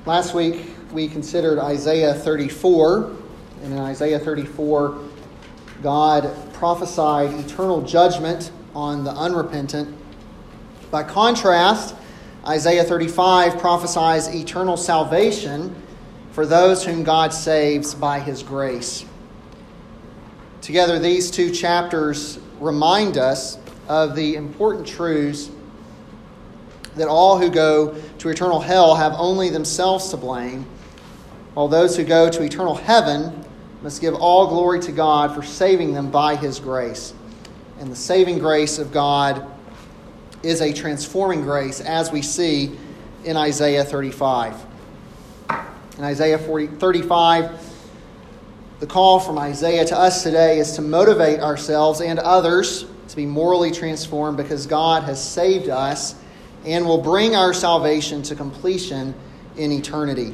Last week we considered Isaiah 34, and in Isaiah 34, God prophesied eternal judgment on the unrepentant. By contrast, Isaiah 35 prophesies eternal salvation for those whom God saves by His grace. Together, these two chapters remind us of the important truths that all who go to eternal hell have only themselves to blame, while those who go to eternal heaven must give all glory to God for saving them by His grace. And the saving grace of God is a transforming grace, as we see in Isaiah 35. In Isaiah 35, the call from Isaiah to us today is to motivate ourselves and others to be morally transformed because God has saved us and will bring our salvation to completion in eternity.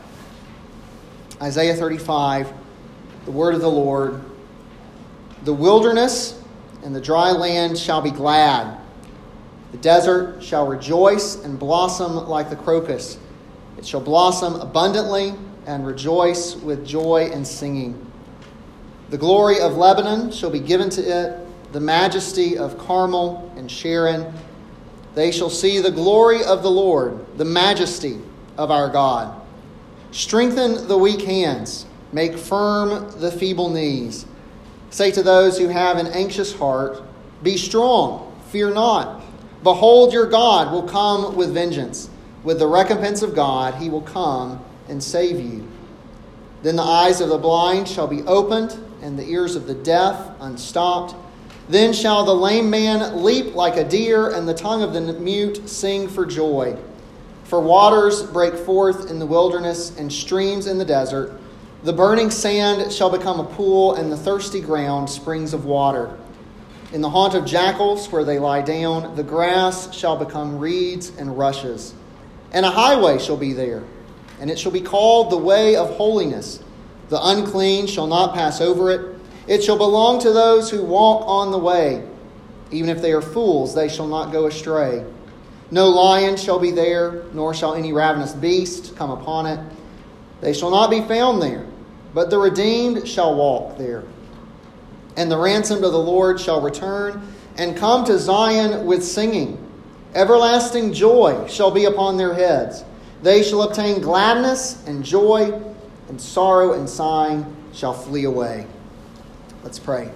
Isaiah 35, the word of the Lord. The wilderness and the dry land shall be glad. The desert shall rejoice and blossom like the crocus. It shall blossom abundantly and rejoice with joy and singing. The glory of Lebanon shall be given to it, the majesty of Carmel and Sharon. They shall see the glory of the Lord, the majesty of our God. Strengthen the weak hands, make firm the feeble knees. Say to those who have an anxious heart, be strong, fear not. Behold, your God will come with vengeance. With the recompense of God, He will come and save you. Then the eyes of the blind shall be opened, and the ears of the deaf unstopped. Then shall the lame man leap like a deer, and the tongue of the mute sing for joy. For waters break forth in the wilderness, and streams in the desert. The burning sand shall become a pool, and the thirsty ground springs of water. In the haunt of jackals, where they lie down, the grass shall become reeds and rushes. And a highway shall be there, and it shall be called the way of holiness. The unclean shall not pass over it. It shall belong to those who walk on the way. Even if they are fools, they shall not go astray. No lion shall be there, nor shall any ravenous beast come upon it. They shall not be found there, but the redeemed shall walk there. And the ransomed of the Lord shall return and come to Zion with singing. Everlasting joy shall be upon their heads. They shall obtain gladness and joy, and sorrow and sighing shall flee away. Let's pray.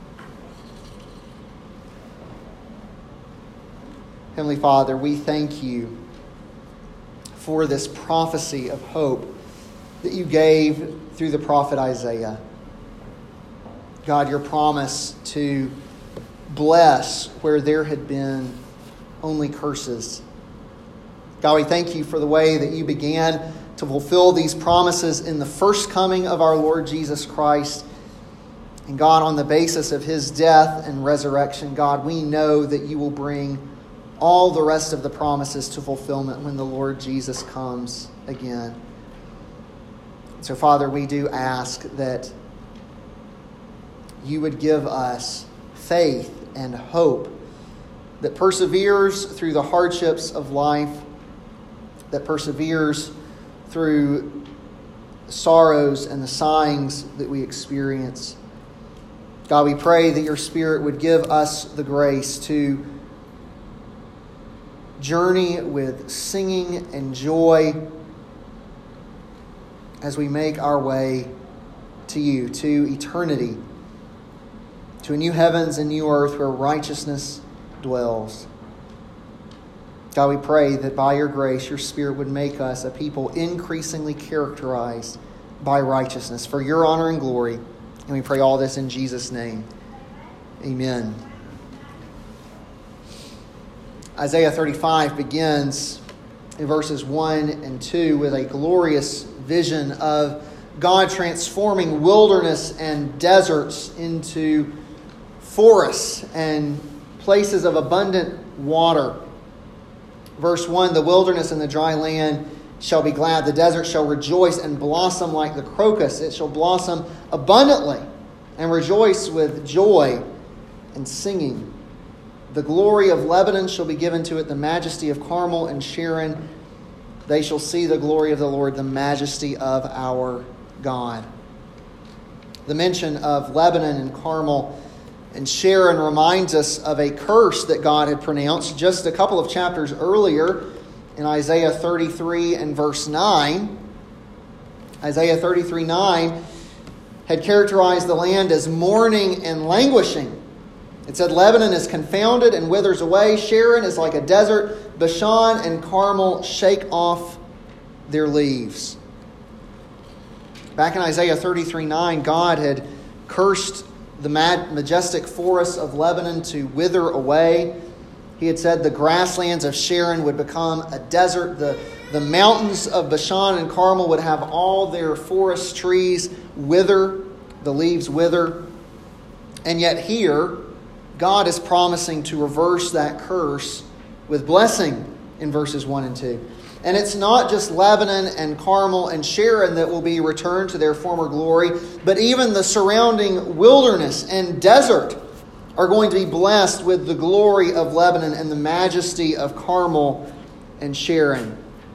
Heavenly Father, we thank you for this prophecy of hope that you gave through the prophet Isaiah. God, your promise to bless where there had been only curses. God, we thank you for the way that you began to fulfill these promises in the first coming of our Lord Jesus Christ. And God, on the basis of His death and resurrection, God, we know that you will bring all the rest of the promises to fulfillment when the Lord Jesus comes again. So, Father, we do ask that you would give us faith and hope that perseveres through the hardships of life, that perseveres through the sorrows and the sighings that we experience. God, we pray that your Spirit would give us the grace to journey with singing and joy as we make our way to you, to eternity, to a new heavens and new earth where righteousness dwells. God, we pray that by your grace, your Spirit would make us a people increasingly characterized by righteousness for your honor and glory. And we pray all this in Jesus' name. Amen. Isaiah 35 begins in verses 1 and 2 with a glorious vision of God transforming wilderness and deserts into forests and places of abundant water. Verse 1, the wilderness and the dry land shall be glad. The desert shall rejoice and blossom like the crocus. It shall blossom abundantly and rejoice with joy and singing. The glory of Lebanon shall be given to it, the majesty of Carmel and Sharon. They shall see the glory of the Lord, the majesty of our God. The mention of Lebanon and Carmel and Sharon reminds us of a curse that God had pronounced just a couple of chapters earlier in Isaiah 33 and verse 9. Isaiah 33:9 had characterized the land as mourning and languishing. It said, Lebanon is confounded and withers away. Sharon is like a desert. Bashan and Carmel shake off their leaves. Back in Isaiah 33:9, God had cursed the majestic forests of Lebanon to wither away. He had said the grasslands of Sharon would become a desert. The mountains of Bashan and Carmel would have all their forest trees wither, the leaves wither. And yet here, God is promising to reverse that curse with blessing in verses 1 and 2. And it's not just Lebanon and Carmel and Sharon that will be returned to their former glory, but even the surrounding wilderness and desert are going to be blessed with the glory of Lebanon and the majesty of Carmel and Sharon.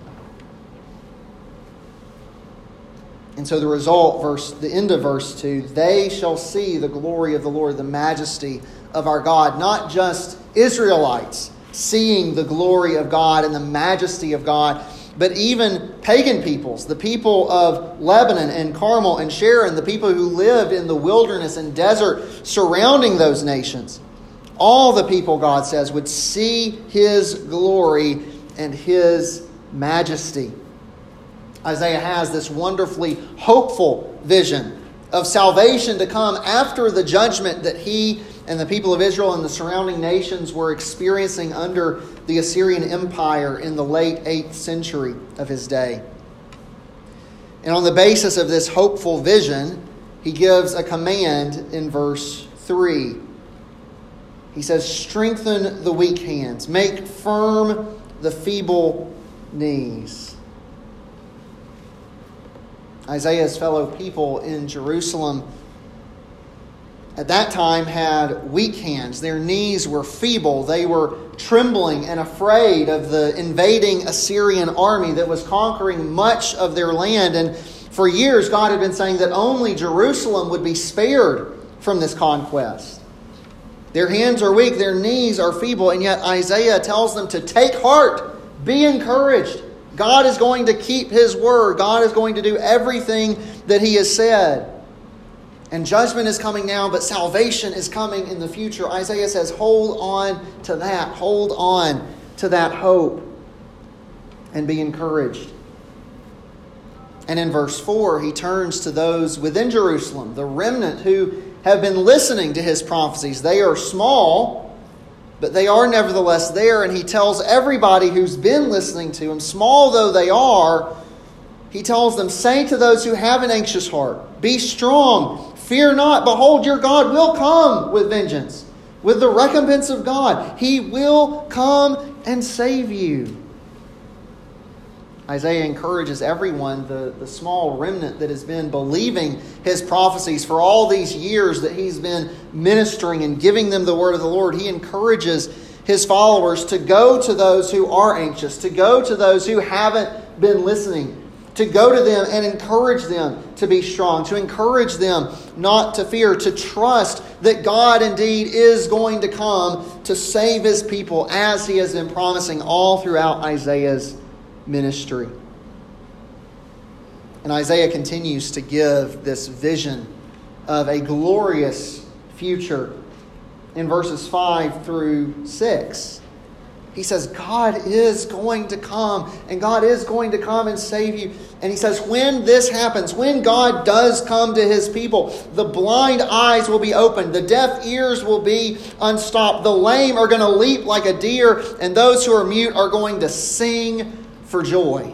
And so the result, the end of verse 2, they shall see the glory of the Lord, the majesty of our God. Not just Israelites seeing the glory of God and the majesty of God, but even pagan peoples, the people of Lebanon and Carmel and Sharon, the people who lived in the wilderness and desert surrounding those nations. All the people, God says, would see His glory and His majesty. Isaiah has this wonderfully hopeful vision of salvation to come after the judgment that he and the people of Israel and the surrounding nations were experiencing under the Assyrian Empire in the late 8th century of his day. And on the basis of this hopeful vision, he gives a command in verse 3. He says, strengthen the weak hands, make firm the feeble knees. Isaiah's fellow people in Jerusalem at that time had weak hands. Their knees were feeble. They were trembling and afraid of the invading Assyrian army that was conquering much of their land. And for years, God had been saying that only Jerusalem would be spared from this conquest. Their hands are weak, their knees are feeble, and yet Isaiah tells them to take heart, be encouraged. God is going to keep His word. God is going to do everything that He has said. And judgment is coming now, but salvation is coming in the future. Isaiah says, hold on to that. Hold on to that hope and be encouraged. And in verse 4, he turns to those within Jerusalem, the remnant who have been listening to his prophecies. They are small, but they are nevertheless there, and he tells everybody who's been listening to him, small though they are, he tells them, say to those who have an anxious heart, be strong, fear not, behold, your God will come with vengeance, with the recompense of God. He will come and save you. Isaiah encourages everyone, the small remnant that has been believing his prophecies for all these years that he's been ministering and giving them the word of the Lord. He encourages his followers to go to those who are anxious, to go to those who haven't been listening, to go to them and encourage them to be strong, to encourage them not to fear, to trust that God indeed is going to come to save His people as He has been promising all throughout Isaiah's ministry. And Isaiah continues to give this vision of a glorious future in verses 5 through 6. He says, God is going to come, and God is going to come and save you. And he says, when this happens, when God does come to His people, the blind eyes will be opened, the deaf ears will be unstopped, the lame are going to leap like a deer, and those who are mute are going to sing for joy.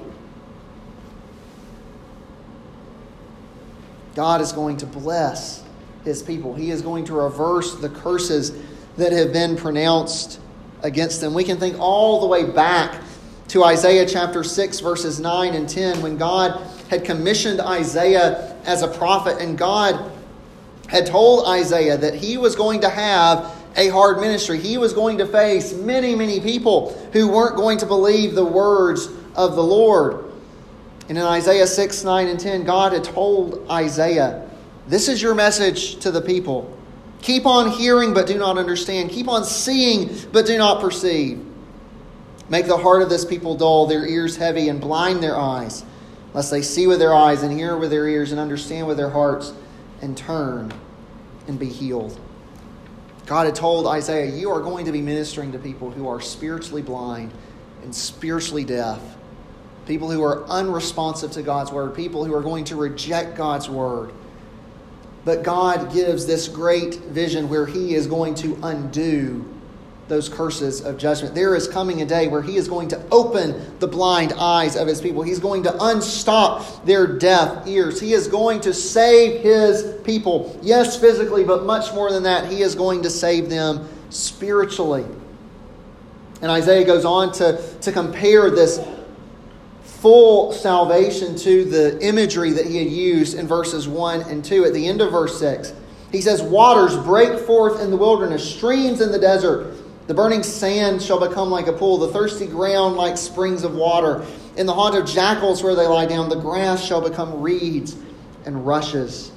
God is going to bless His people. He is going to reverse the curses that have been pronounced against them. We can think all the way back to Isaiah chapter 6, verses 9 and 10, when God had commissioned Isaiah as a prophet, and God had told Isaiah that he was going to have a hard ministry. He was going to face many, many people who weren't going to believe the words of the Lord. And in Isaiah 6, 9, and 10, God had told Isaiah, this is your message to the people. Keep on hearing, but do not understand. Keep on seeing, but do not perceive. Make the heart of this people dull, their ears heavy, and blind their eyes, lest they see with their eyes and hear with their ears and understand with their hearts and turn and be healed. God had told Isaiah, you are going to be ministering to people who are spiritually blind and spiritually deaf. People who are unresponsive to God's word. People who are going to reject God's word. But God gives this great vision where He is going to undo those curses of judgment. There is coming a day where He is going to open the blind eyes of His people. He's going to unstop their deaf ears. He is going to save His people. Yes, physically, but much more than that. He is going to save them spiritually. And Isaiah goes on to compare this full salvation to the imagery that he had used in verses 1 and 2. At the end of verse 6, he says, waters break forth in the wilderness, streams in the desert. The burning sand shall become like a pool, the thirsty ground like springs of water. In the haunt of jackals where they lie down, the grass shall become reeds and rushes.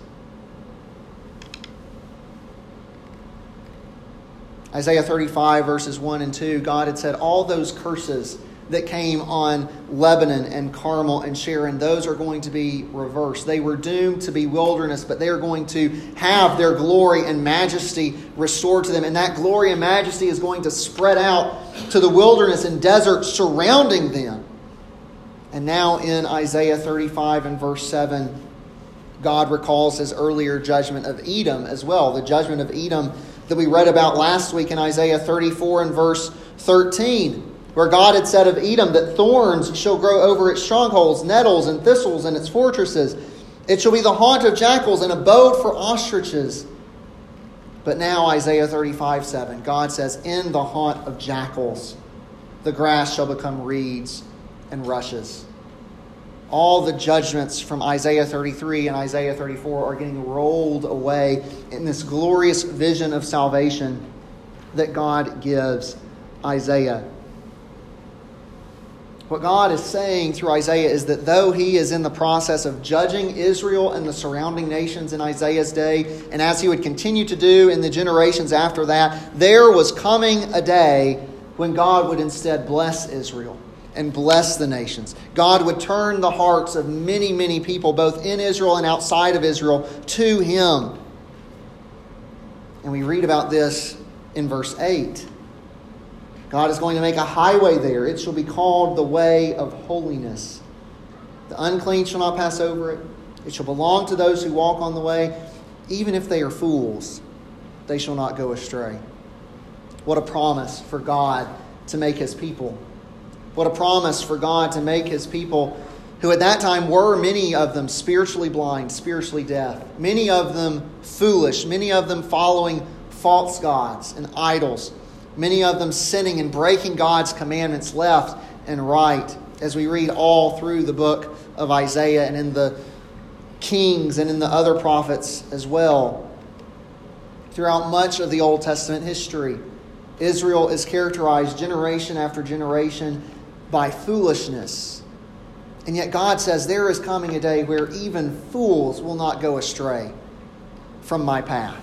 Isaiah 35 verses 1 and 2, God had said all those curses that came on Lebanon and Carmel and Sharon, those are going to be reversed. They were doomed to be wilderness, but they are going to have their glory and majesty restored to them. And that glory and majesty is going to spread out to the wilderness and desert surrounding them. And now in Isaiah 35 and verse 7, God recalls His earlier judgment of Edom as well. The judgment of Edom that we read about last week in Isaiah 34 and verse 13. Where God had said of Edom that thorns shall grow over its strongholds, nettles and thistles in its fortresses. It shall be the haunt of jackals and abode for ostriches. But now Isaiah 35:7, God says, in the haunt of jackals, the grass shall become reeds and rushes. All the judgments from Isaiah 33 and Isaiah 34 are getting rolled away in this glorious vision of salvation that God gives Isaiah. What God is saying through Isaiah is that though He is in the process of judging Israel and the surrounding nations in Isaiah's day, and as He would continue to do in the generations after that, there was coming a day when God would instead bless Israel and bless the nations. God would turn the hearts of many, many people, both in Israel and outside of Israel, to Him. And we read about this in verse 8. God is going to make a highway there. It shall be called the way of holiness. The unclean shall not pass over it. It shall belong to those who walk on the way. Even if they are fools, they shall not go astray. What a promise for God to make His people. What a promise for God to make His people, who at that time were many of them spiritually blind, spiritually deaf. Many of them foolish. Many of them following false gods and idols. Many of them sinning and breaking God's commandments left and right, as we read all through the book of Isaiah and in the Kings and in the other prophets as well. Throughout much of the Old Testament history, Israel is characterized generation after generation by foolishness. And yet God says there is coming a day where even fools will not go astray from my path.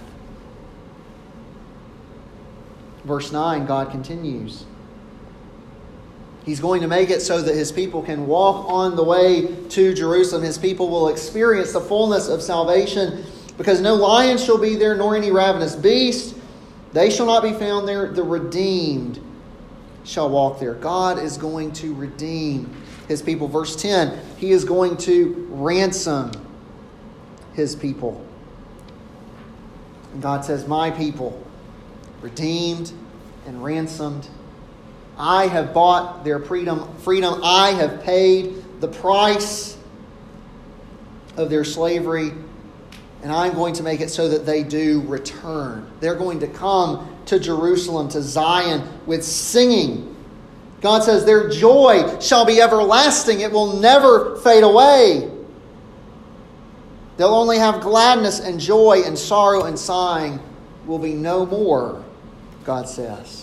Verse 9, God continues. He's going to make it so that His people can walk on the way to Jerusalem. His people will experience the fullness of salvation, because no lion shall be there, nor any ravenous beast. They shall not be found there. The redeemed shall walk there. God is going to redeem His people. Verse 10, He is going to ransom His people. And God says, my people, redeemed and ransomed. I have bought their freedom. I have paid the price of their slavery. And I'm going to make it so that they do return. They're going to come to Jerusalem, to Zion, with singing. God says their joy shall be everlasting. It will never fade away. They'll only have gladness and joy, and sorrow and sighing will be no more. God says.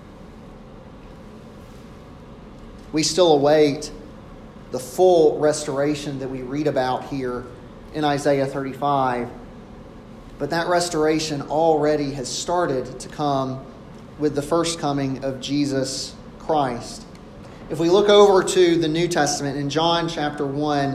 We still await the full restoration that we read about here in Isaiah 35. But that restoration already has started to come with the first coming of Jesus Christ. If we look over to the New Testament in John chapter 1,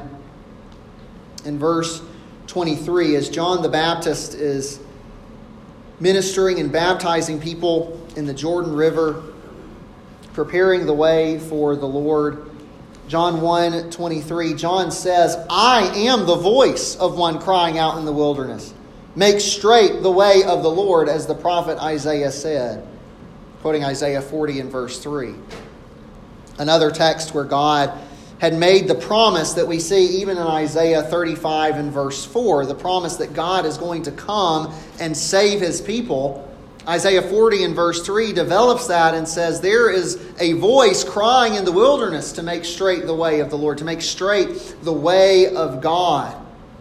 in verse 23, as John the Baptist is ministering and baptizing people in the Jordan River, preparing the way for the Lord. John 1:23, John says, I am the voice of one crying out in the wilderness. Make straight the way of the Lord, as the prophet Isaiah said. Quoting Isaiah 40 and verse 3. Another text where God had made the promise that we see even in Isaiah 35 and verse 4. The promise that God is going to come and save His people. Isaiah 40 and verse 3 develops that and says, there is a voice crying in the wilderness to make straight the way of the Lord, to make straight the way of God.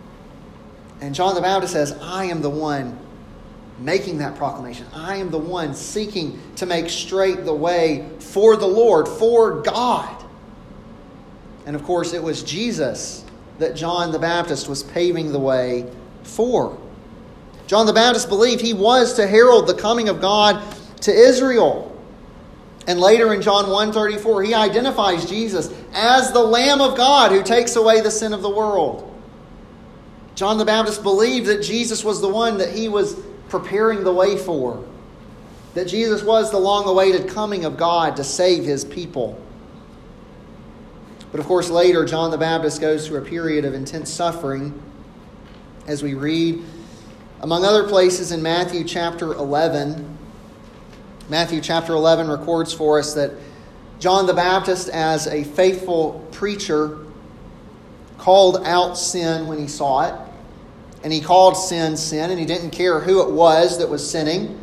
And John the Baptist says, I am the one making that proclamation. I am the one seeking to make straight the way for the Lord, for God. And of course, it was Jesus that John the Baptist was paving the way for. John the Baptist believed he was to herald the coming of God to Israel. And later in John 1:34, he identifies Jesus as the Lamb of God who takes away the sin of the world. John the Baptist believed that Jesus was the one that he was preparing the way for. That Jesus was the long-awaited coming of God to save His people. But of course, later, John the Baptist goes through a period of intense suffering, as we read, among other places, in Matthew chapter 11. Matthew chapter 11 records for us that John the Baptist, as a faithful preacher, called out sin when he saw it. And he called sin, sin, and he didn't care who it was that was sinning.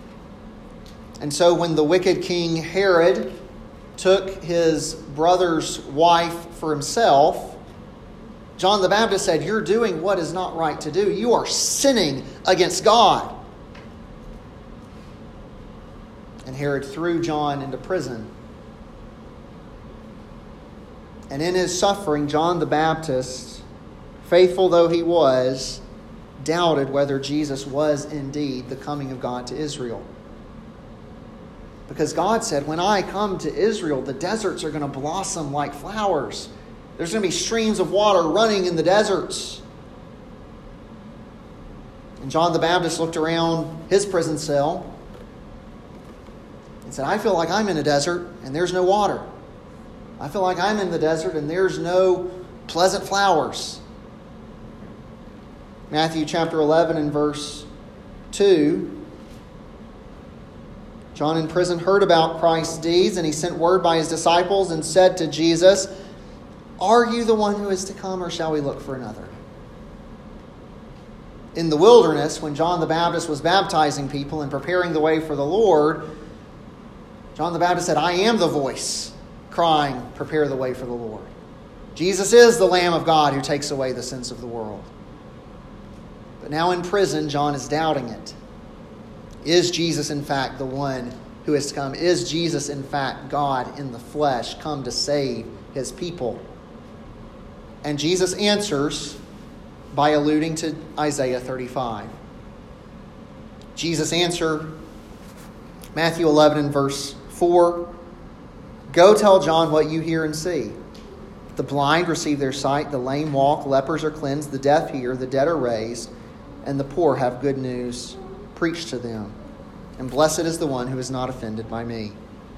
And so when the wicked king Herod took his brother's wife for himself, John the Baptist said, you're doing what is not right to do. You are sinning against God. And Herod threw John into prison. And in his suffering, John the Baptist, faithful though he was, doubted whether Jesus was indeed the coming of God to Israel. Because God said, when I come to Israel, the deserts are going to blossom like flowers. There's going to be streams of water running in the deserts. And John the Baptist looked around his prison cell and said, I feel like I'm in a desert and there's no water. I feel like I'm in the desert and there's no pleasant flowers. Matthew chapter 11 and verse 2. John in prison heard about Christ's deeds, and he sent word by his disciples and said to Jesus, are you the one who is to come, or shall we look for another? In the wilderness, when John the Baptist was baptizing people and preparing the way for the Lord, John the Baptist said, I am the voice crying, prepare the way for the Lord. Jesus is the Lamb of God who takes away the sins of the world. But now in prison, John is doubting it. Is Jesus in fact the one who has come? Is Jesus in fact God in the flesh, come to save His people? And Jesus answers by alluding to Isaiah 35. Jesus answered, Matthew 11 and verse 4, go tell John what you hear and see. The blind receive their sight, the lame walk, lepers are cleansed, the deaf hear, the dead are raised, and the poor have good news preached to them. And blessed is the one who is not offended by me.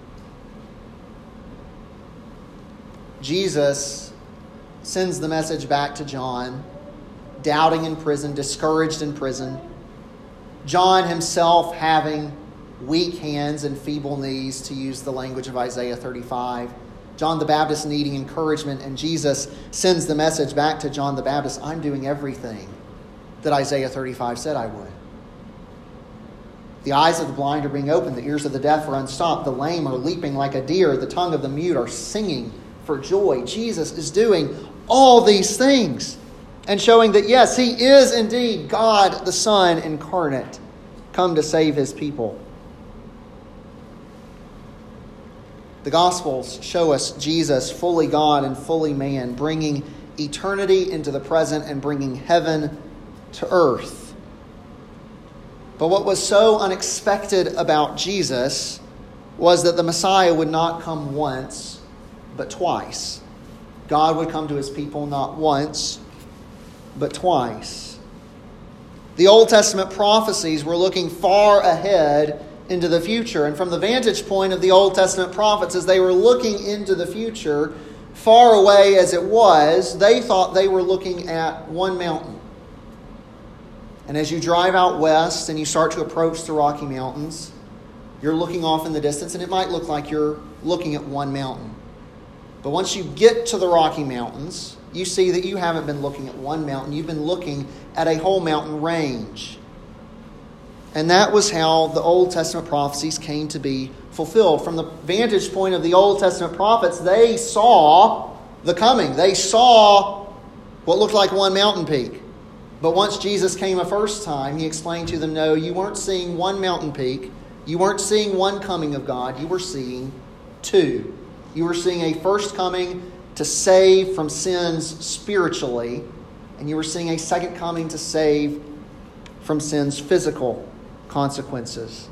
Jesus sends the message back to John, doubting in prison, discouraged in prison. John himself having weak hands and feeble knees, to use the language of Isaiah 35. John the Baptist needing encouragement, and Jesus sends the message back to John the Baptist, I'm doing everything that Isaiah 35 said I would. The eyes of the blind are being opened, the ears of the deaf are unstopped, the lame are leaping like a deer, the tongue of the mute are singing for joy. Jesus is doing all these things and showing that, yes, He is indeed God the Son incarnate, come to save His people. The Gospels show us Jesus, fully God and fully man, bringing eternity into the present and bringing heaven to earth. But what was so unexpected about Jesus was that the Messiah would not come once, but twice. God would come to his people not once, but twice. The Old Testament prophecies were looking far ahead into the future. And from the vantage point of the Old Testament prophets, as they were looking into the future, far away as it was, they thought they were looking at one mountain. And as you drive out west and you start to approach the Rocky Mountains, you're looking off in the distance, and it might look like you're looking at one mountain. But once you get to the Rocky Mountains, you see that you haven't been looking at one mountain. You've been looking at a whole mountain range. And that was how the Old Testament prophecies came to be fulfilled. From the vantage point of the Old Testament prophets, they saw the coming. They saw what looked like one mountain peak. But once Jesus came a first time, he explained to them, no, you weren't seeing one mountain peak. You weren't seeing one coming of God. You were seeing two. You were seeing a first coming to save from sins spiritually, and you were seeing a second coming to save from sin's physical consequences.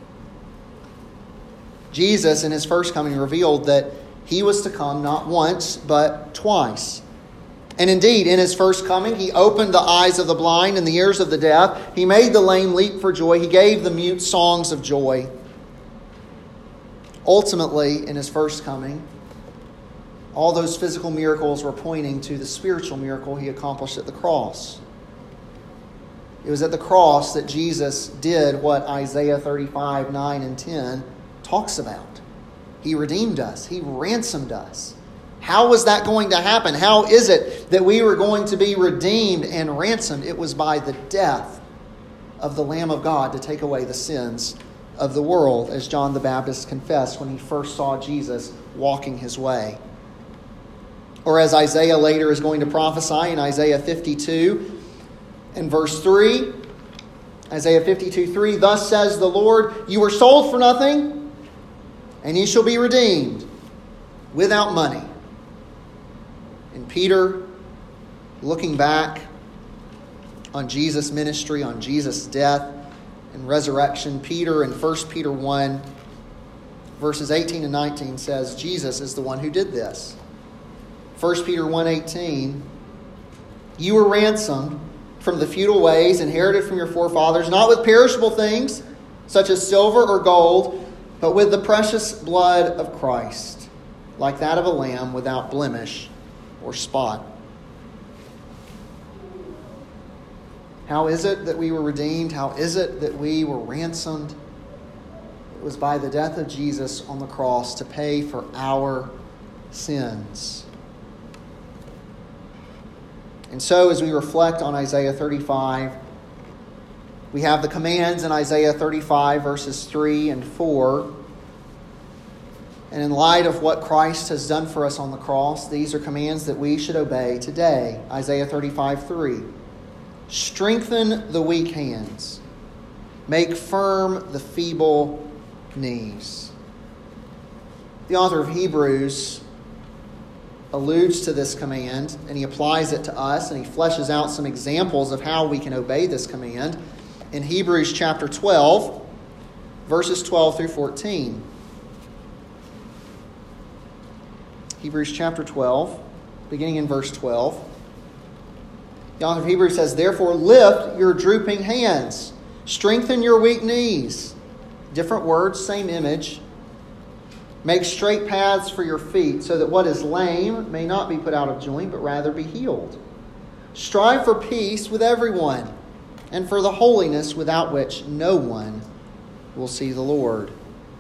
Jesus, in his first coming, revealed that he was to come not once, but twice. And indeed, in his first coming, he opened the eyes of the blind and the ears of the deaf. He made the lame leap for joy. He gave the mute songs of joy. Ultimately, in his first coming, all those physical miracles were pointing to the spiritual miracle he accomplished at the cross. It was at the cross that Jesus did what Isaiah 35, 9, and 10 talks about. He redeemed us. He ransomed us. How was that going to happen? How is it that we were going to be redeemed and ransomed? It was by the death of the Lamb of God to take away the sins of the world, as John the Baptist confessed when he first saw Jesus walking his way. Or as Isaiah later is going to prophesy in Isaiah 52 and verse 3, Isaiah 52:3, thus says the Lord, you were sold for nothing, and ye shall be redeemed without money. And Peter, looking back on Jesus' ministry, on Jesus' death and resurrection, Peter in 1 Peter 1, verses 18 and 19 says, Jesus is the one who did this. 1 Peter 1:18, you were ransomed from the futile ways inherited from your forefathers, not with perishable things, such as silver or gold, but with the precious blood of Christ, like that of a lamb without blemish or spot. How is it that we were redeemed? How is it that we were ransomed? It was by the death of Jesus on the cross to pay for our sins. And so as we reflect on Isaiah 35, we have the commands in Isaiah 35 verses 3 and 4. And in light of what Christ has done for us on the cross, these are commands that we should obey today. Isaiah 35:3. Strengthen the weak hands. Make firm the feeble knees. The author of Hebrews alludes to this command, and he applies it to us, and he fleshes out some examples of how we can obey this command in Hebrews chapter 12, verses 12 through 14. Hebrews chapter 12, beginning in verse 12. The author of Hebrews says, therefore lift your drooping hands, strengthen your weak knees. Different words, same image. Make straight paths for your feet, so that what is lame may not be put out of joint, but rather be healed. Strive for peace with everyone, and for the holiness without which no one will see the Lord.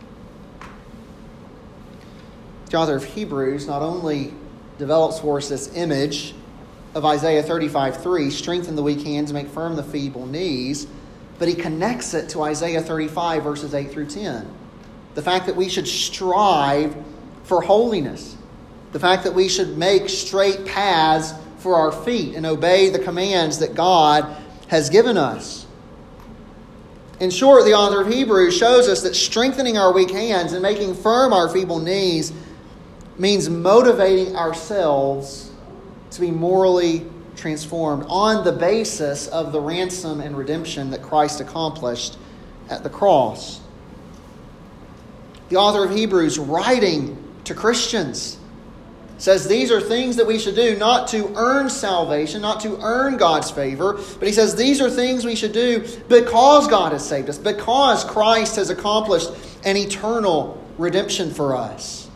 The author of Hebrews not only develops for us this image of Isaiah 35:3, strengthen the weak hands, make firm the feeble knees, but he connects it to Isaiah 35 verses 8 through 10. The fact that we should strive for holiness. The fact that we should make straight paths for our feet and obey the commands that God has given us. In short, the author of Hebrews shows us that strengthening our weak hands and making firm our feeble knees means motivating ourselves to be morally transformed on the basis of the ransom and redemption that Christ accomplished at the cross. The author of Hebrews, writing to Christians, says these are things that we should do not to earn salvation, not to earn God's favor, but he says these are things we should do because God has saved us, because Christ has accomplished an eternal redemption for us.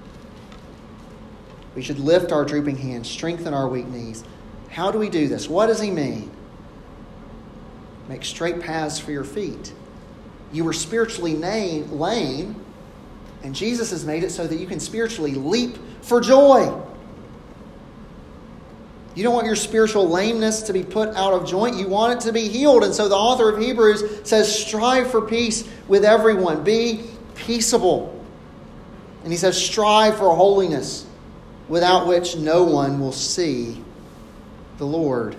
We should lift our drooping hands, strengthen our weak knees. How do we do this? What does he mean? Make straight paths for your feet. You were spiritually lame, and Jesus has made it so that you can spiritually leap for joy. You don't want your spiritual lameness to be put out of joint. You want it to be healed. And so the author of Hebrews says, strive for peace with everyone. Be peaceable. And he says, strive for holiness, without which no one will see the Lord.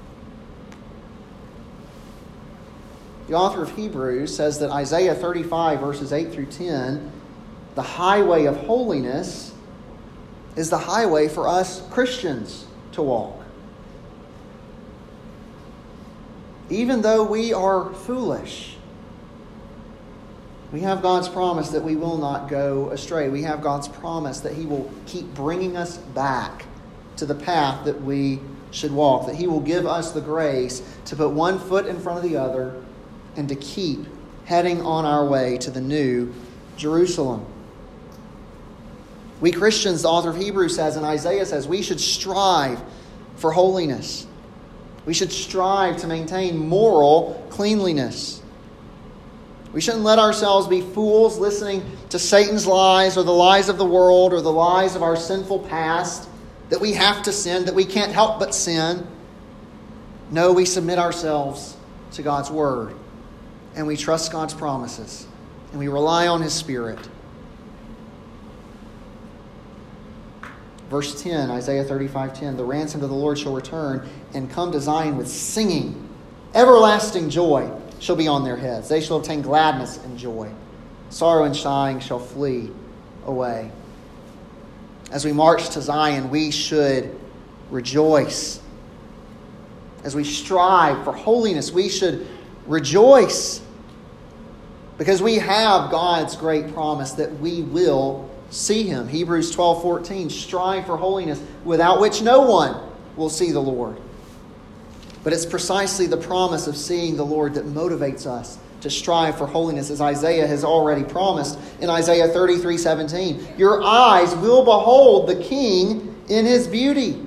The author of Hebrews says that Isaiah 35, verses 8 through 10, the highway of holiness is the highway for us Christians to walk. Even though we are foolish, we have God's promise that we will not go astray. We have God's promise that he will keep bringing us back to the path that we should walk, that he will give us the grace to put one foot in front of the other and to keep heading on our way to the new Jerusalem. We Christians, the author of Hebrews says, and Isaiah says, we should strive for holiness. We should strive to maintain moral cleanliness. We shouldn't let ourselves be fools listening to Satan's lies or the lies of the world or the lies of our sinful past, that we have to sin, that we can't help but sin. No, we submit ourselves to God's word, and we trust God's promises, and we rely on his Spirit. Verse 10, Isaiah 35:10, the ransomed of the Lord shall return and come to Zion with singing. Everlasting joy shall be on their heads. They shall obtain gladness and joy. Sorrow and sighing shall flee away. As we march to Zion, we should rejoice. As we strive for holiness, we should rejoice. Because we have God's great promise that we will see him. Hebrews 12:14, strive for holiness, without which no one will see the Lord. But it's precisely the promise of seeing the Lord that motivates us to strive for holiness, as Isaiah has already promised in Isaiah 33:17. Your eyes will behold the King in his beauty.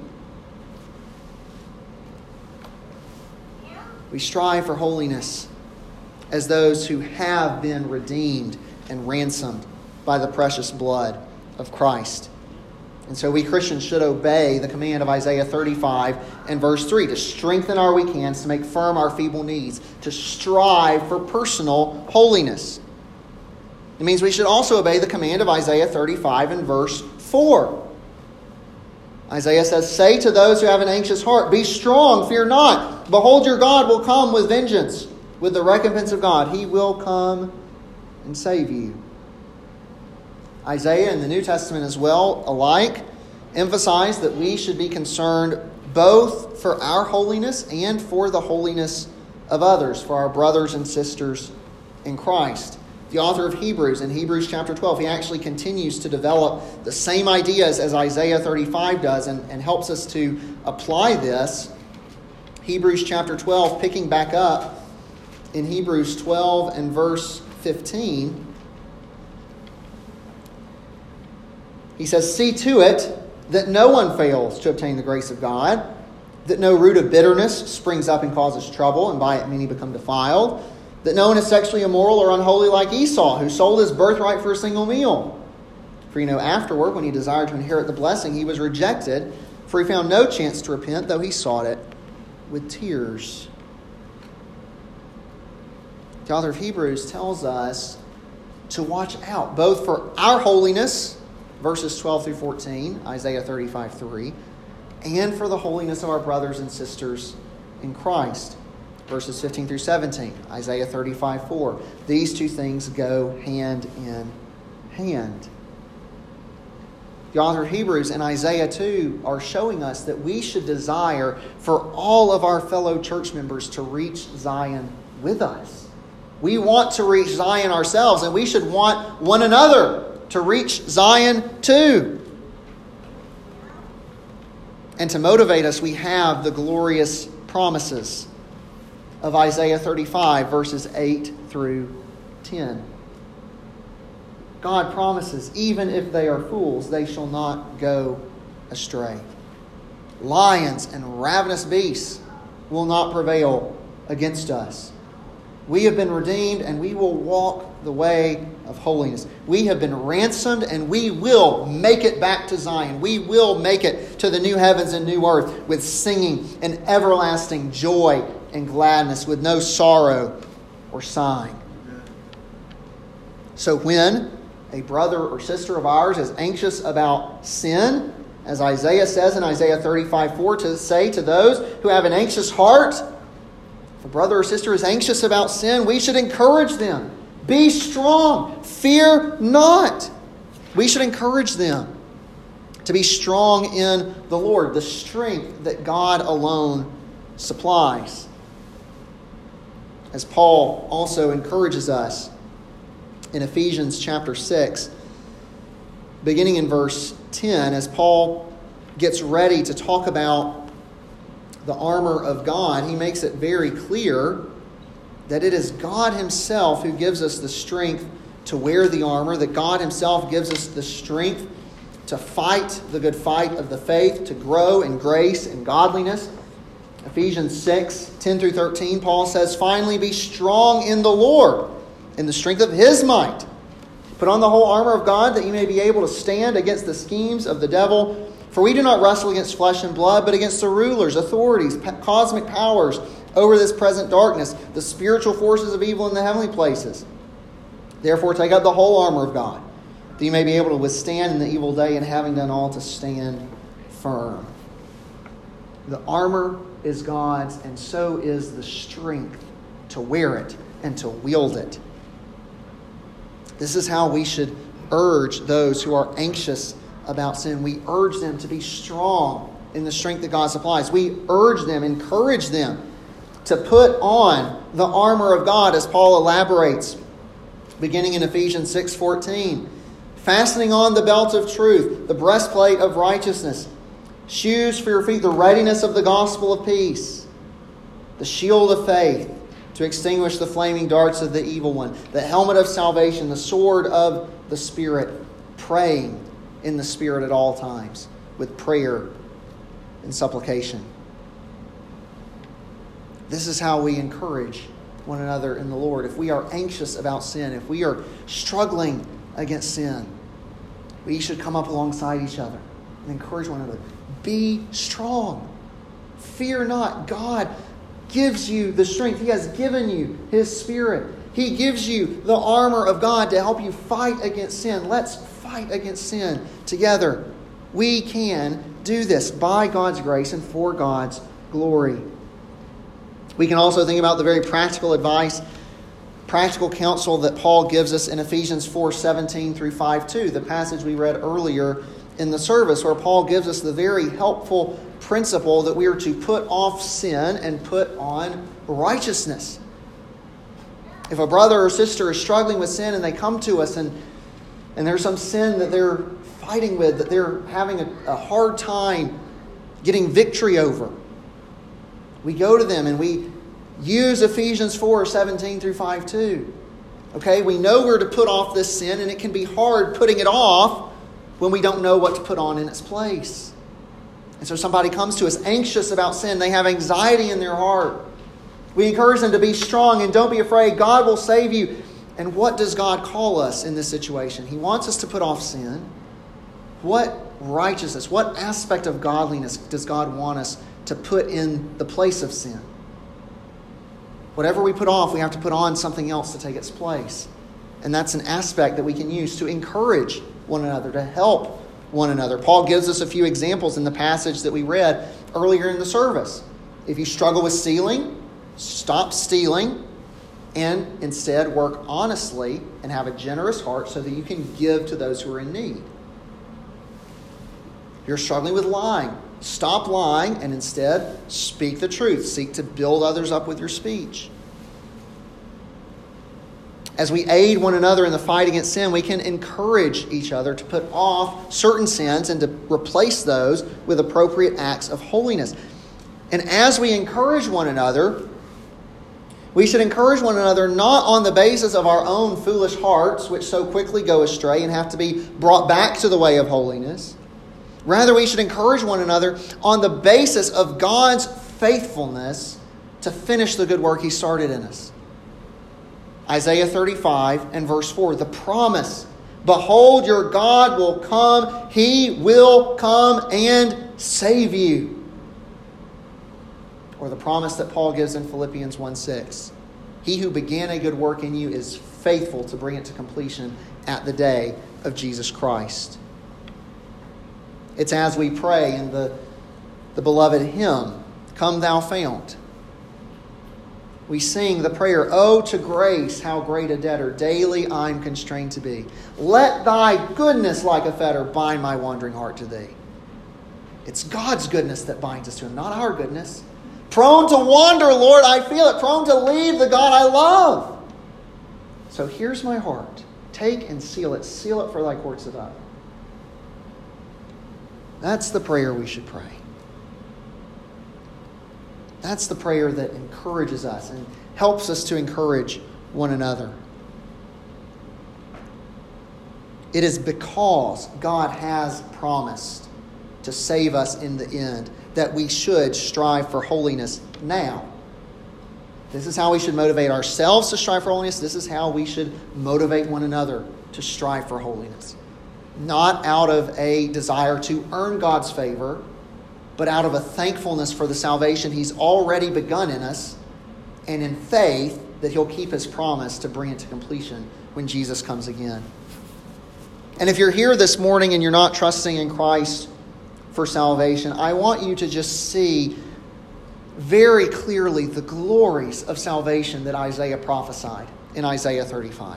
We strive for holiness as those who have been redeemed and ransomed by the precious blood of Christ. And so we Christians should obey the command of Isaiah 35 and verse 3 to strengthen our weak hands, to make firm our feeble knees, to strive for personal holiness. It means we should also obey the command of Isaiah 35 and verse 4. Isaiah says, say to those who have an anxious heart, be strong, fear not. Behold, your God will come with vengeance, with the recompense of God. He will come and save you. Isaiah and the New Testament as well alike emphasize that we should be concerned both for our holiness and for the holiness of others, for our brothers and sisters in Christ. The author of Hebrews, in Hebrews chapter 12, he actually continues to develop the same ideas as Isaiah 35 does and helps us to apply this. Hebrews chapter 12, picking back up in Hebrews 12 and verse 15, he says, see to it that no one fails to obtain the grace of God, that no root of bitterness springs up and causes trouble, and by it many become defiled, that no one is sexually immoral or unholy like Esau, who sold his birthright for a single meal. For you know, afterward, when he desired to inherit the blessing, he was rejected, for he found no chance to repent, though he sought it with tears. The author of Hebrews tells us to watch out, both for our holiness, verses 12 through 14, Isaiah 35:3, and for the holiness of our brothers and sisters in Christ. verses 15 through 17. Isaiah 35:4. These two things go hand in hand. The author of Hebrews and Isaiah 2 are showing us that we should desire for all of our fellow church members to reach Zion with us. We want to reach Zion ourselves, and we should want one another to reach Zion too. And to motivate us, we have the glorious promises of Isaiah 35, verses 8 through 10. God promises, even if they are fools, they shall not go astray. Lions and ravenous beasts will not prevail against us. We have been redeemed, and we will walk the way of holiness. We have been ransomed, and we will make it back to Zion. We will make it to the new heavens and new earth with singing and everlasting joy and gladness, with no sorrow or sighing. So when a brother or sister of ours is anxious about sin, as Isaiah says in Isaiah 35:4, to say to those who have an anxious heart, if a brother or sister is anxious about sin, we should encourage them. Be strong. Fear not. We should encourage them to be strong in the Lord, the strength that God alone supplies. As Paul also encourages us in Ephesians chapter 6, beginning in verse 10, as Paul gets ready to talk about the armor of God, he makes it very clear that it is God himself who gives us the strength to wear the armor, that God himself gives us the strength to fight the good fight of the faith, to grow in grace and godliness. Ephesians 6, 10 through 13, Paul says, "Finally be strong in the Lord, in the strength of his might. Put on the whole armor of God, that you may be able to stand against the schemes of the devil. For we do not wrestle against flesh and blood, but against the rulers, authorities, cosmic powers over this present darkness, the spiritual forces of evil in the heavenly places. Therefore take up the whole armor of God, that you may be able to withstand in the evil day, and having done all, to stand firm." The armor is God's, and so is the strength to wear it and to wield it. This is how we should urge those who are anxious about sin. We urge them to be strong in the strength that God supplies. We urge them, encourage them to put on the armor of God, as Paul elaborates, beginning in Ephesians 6:14. Fastening on the belt of truth, the breastplate of righteousness, shoes for your feet, the readiness of the gospel of peace, the shield of faith, to extinguish the flaming darts of the evil one, the helmet of salvation, the sword of the Spirit, praying in the Spirit at all times, with prayer and supplication. This is how we encourage one another in the Lord. If we are anxious about sin, if we are struggling against sin, we should come up alongside each other and encourage one another. Be strong. Fear not. God gives you the strength. He has given you His Spirit. He gives you the armor of God to help you fight against sin. Let's fight against sin together. We can do this by God's grace and for God's glory. We can also think about the very practical advice, practical counsel that Paul gives us in Ephesians 4:17 through 5:2, the passage we read earlier in the service, where Paul gives us the very helpful principle that we are to put off sin and put on righteousness. If a brother or sister is struggling with sin and they come to us and there's some sin that they're fighting with, that they're having a hard time getting victory over, we go to them and we use Ephesians 4:17 through 5:2. Okay, we know we're to put off this sin, and it can be hard putting it off when we don't know what to put on in its place. And so somebody comes to us anxious about sin. They have anxiety in their heart. We encourage them to be strong and don't be afraid. God will save you. And what does God call us in this situation? He wants us to put off sin. What righteousness, what aspect of godliness does God want us to put in the place of sin? Whatever we put off, we have to put on something else to take its place. And that's an aspect that we can use to encourage one another, to help one another. Paul gives us a few examples in the passage that we read earlier in the service. If you struggle with stealing, Stop stealing and instead work honestly and have a generous heart so that you can give to those who are in need. If you're struggling with lying, stop lying and instead speak the truth. Seek to build others up with your speech. As we aid one another in the fight against sin, we can encourage each other to put off certain sins and to replace those with appropriate acts of holiness. And as we encourage one another, we should encourage one another not on the basis of our own foolish hearts, which so quickly go astray and have to be brought back to the way of holiness. Rather, we should encourage one another on the basis of God's faithfulness to finish the good work He started in us. Isaiah 35 and verse 4, the promise, behold, your God will come, He will come and save you. Or the promise that Paul gives in Philippians 1:6, he who began a good work in you is faithful to bring it to completion at the day of Jesus Christ. It's as we pray in the beloved hymn, Come Thou Fount. We sing the prayer, Oh, to grace, how great a debtor daily I'm constrained to be. Let Thy goodness like a fetter bind my wandering heart to Thee. It's God's goodness that binds us to Him, not our goodness. Prone to wander, Lord, I feel it. Prone to leave the God I love. So here's my heart. Take and seal it. Seal it for Thy courts above. That's the prayer we should pray. That's the prayer that encourages us and helps us to encourage one another. It is because God has promised to save us in the end that we should strive for holiness now. This is how we should motivate ourselves to strive for holiness. This is how we should motivate one another to strive for holiness. Not out of a desire to earn God's favor, but out of a thankfulness for the salvation He's already begun in us, and in faith that He'll keep His promise to bring it to completion when Jesus comes again. And if you're here this morning and you're not trusting in Christ for salvation, I want you to just see very clearly the glories of salvation that Isaiah prophesied in Isaiah 35.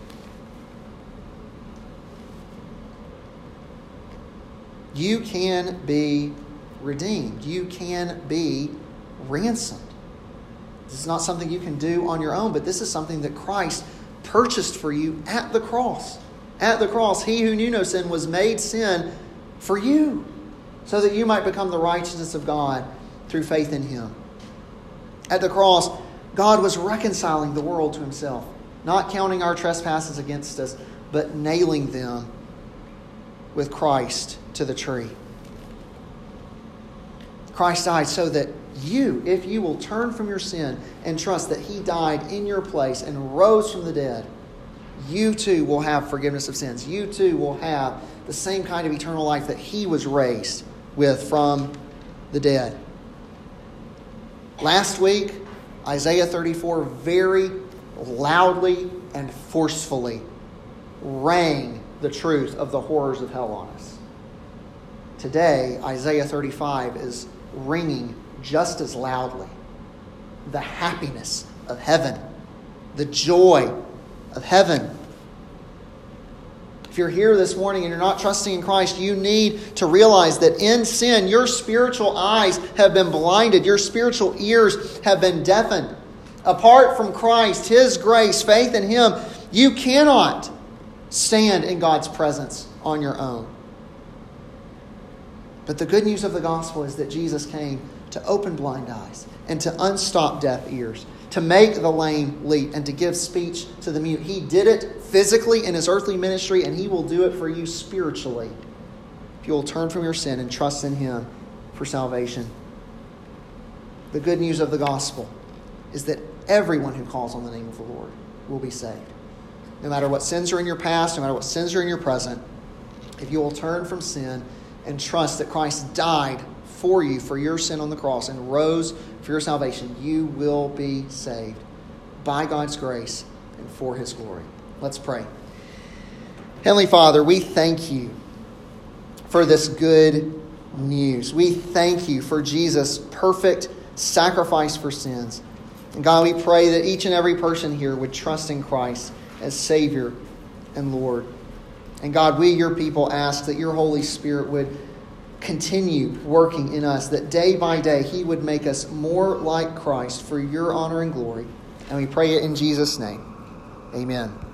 You can be redeemed. You can be ransomed. This is not something you can do on your own, but this is something that Christ purchased for you at the cross. At the cross, He who knew no sin was made sin for you, so that you might become the righteousness of God through faith in Him. At the cross, God was reconciling the world to Himself, not counting our trespasses against us, but nailing them with Christ to the tree. Christ died so that you, if you will turn from your sin and trust that He died in your place and rose from the dead, you too will have forgiveness of sins. You too will have the same kind of eternal life that He was raised with from the dead. Last week, Isaiah 34 very loudly and forcefully rang the truth of the horrors of hell on us. Today, Isaiah 35 is ringing just as loudly the happiness of heaven, the joy of heaven. If you're here this morning and you're not trusting in Christ, you need to realize that in sin, your spiritual eyes have been blinded. Your spiritual ears have been deafened. Apart from Christ, His grace, faith in Him, you cannot stand in God's presence on your own. But the good news of the gospel is that Jesus came to open blind eyes and to unstop deaf ears, to make the lame leap and to give speech to the mute. He did it physically in His earthly ministry, and He will do it for you spiritually if you will turn from your sin and trust in Him for salvation. The good news of the gospel is that everyone who calls on the name of the Lord will be saved. No matter what sins are in your past, no matter what sins are in your present, if you will turn from sin and trust that Christ died for you, for your sin on the cross, and rose for your salvation, you will be saved by God's grace and for His glory. Let's pray. Heavenly Father, we thank You for this good news. We thank You for Jesus' perfect sacrifice for sins, And God, we pray that each and every person here would trust in Christ as Savior and Lord. And God, we, your people, ask that your Holy Spirit would continue working in us, that day by day He would make us more like Christ for your honor and glory. And we pray it in Jesus' name. Amen.